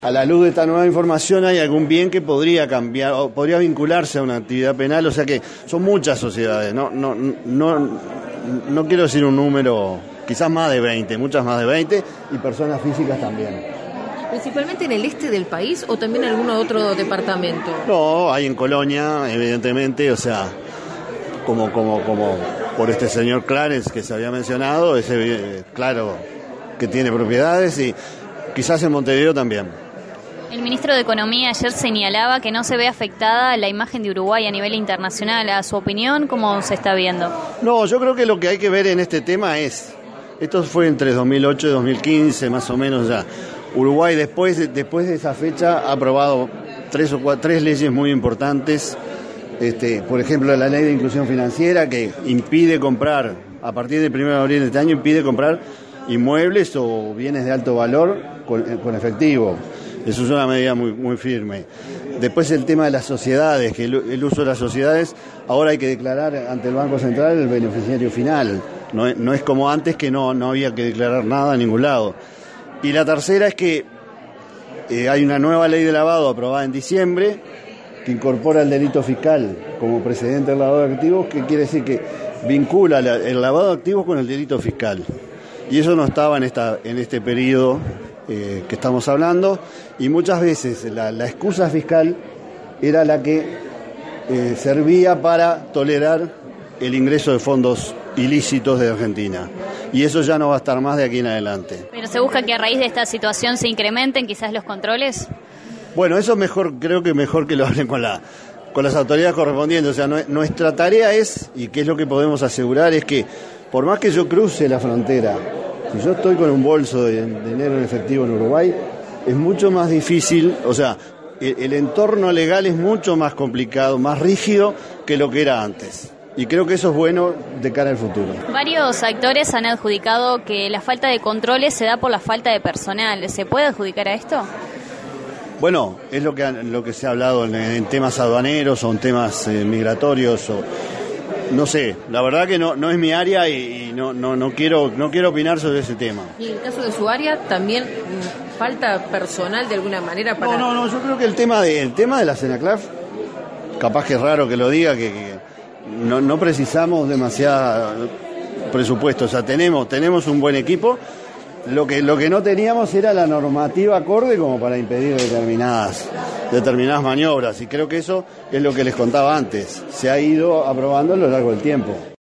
A la luz de esta nueva información, ¿hay algún bien que podría cambiar o podría vincularse a una actividad penal? O sea que son muchas sociedades, no quiero decir un número, quizás más de 20, muchas más de 20, y personas físicas también. ¿Principalmente en el este del país o también en algún otro departamento? No, hay en Colonia, evidentemente, o sea, como por este señor Clarence que se había mencionado, claro que tiene propiedades, y quizás en Montevideo también. El ministro de Economía ayer señalaba que no se ve afectada la imagen de Uruguay a nivel internacional. ¿A su opinión, cómo se está viendo? No, yo creo que lo que hay que ver en este tema esto fue entre 2008 y 2015, más o menos ya. Uruguay después de esa fecha ha aprobado tres leyes muy importantes. Por ejemplo, la ley de inclusión financiera que impide comprar, a partir del 1 de abril de este año, impide comprar inmuebles o bienes de alto valor con efectivo. Eso es una medida muy, muy firme. Después el tema de las sociedades, que el uso de las sociedades, ahora hay que declarar ante el Banco Central el beneficiario final. No es como antes que no había que declarar nada a ningún lado. Y la tercera es que hay una nueva ley de lavado aprobada en diciembre que incorpora el delito fiscal como precedente del lavado de activos, que quiere decir que vincula el lavado de activos con el delito fiscal. Y eso no estaba en este periodo que estamos hablando, y muchas veces la excusa fiscal era la que servía para tolerar el ingreso de fondos ilícitos de Argentina, y eso ya no va a estar más de aquí en adelante. ¿Pero se busca que a raíz de esta situación se incrementen quizás los controles? Bueno, eso creo que mejor que lo hablen con las autoridades correspondientes. O sea, nuestra tarea y qué es lo que podemos asegurar, es que por más que yo cruce la frontera, si yo estoy con un bolso de dinero en efectivo en Uruguay, es mucho más difícil, o sea, el entorno legal es mucho más complicado, más rígido que lo que era antes. Y creo que eso es bueno de cara al futuro. Varios actores han adjudicado que la falta de controles se da por la falta de personal. ¿Se puede adjudicar a esto? Bueno, es lo que se ha hablado en temas aduaneros o en temas migratorios o... No sé, la verdad que no es mi área y no quiero opinar sobre ese tema. ¿Y en el caso de su área también falta personal de alguna manera para...? No, yo creo que el tema de la Senaclaf, capaz que es raro que lo diga, que no precisamos demasiado presupuesto, o sea, tenemos un buen equipo. Lo que no teníamos era la normativa acorde como para impedir determinadas maniobras, y creo que eso es lo que les contaba antes, se ha ido aprobando a lo largo del tiempo.